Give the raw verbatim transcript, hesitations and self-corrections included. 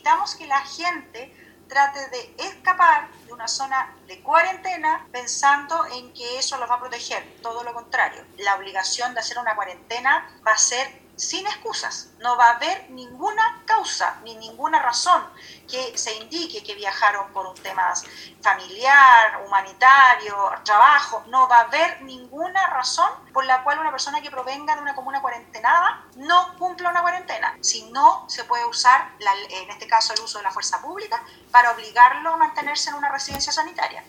evitamos que la gente trate de escapar de una zona de cuarentena pensando en que eso los va a proteger. Todo lo contrario, la obligación de hacer una cuarentena va a ser sin excusas. No va a haber ninguna causa ni ninguna razón que se indique que viajaron por un tema familiar, humanitario, trabajo. No va a haber ninguna razón por la cual una persona que provenga de una comuna cuarentenada no cumpla una cuarentena. Si no, se puede usar, la, en este caso, el uso de la fuerza pública para obligarlo a mantenerse en una residencia sanitaria.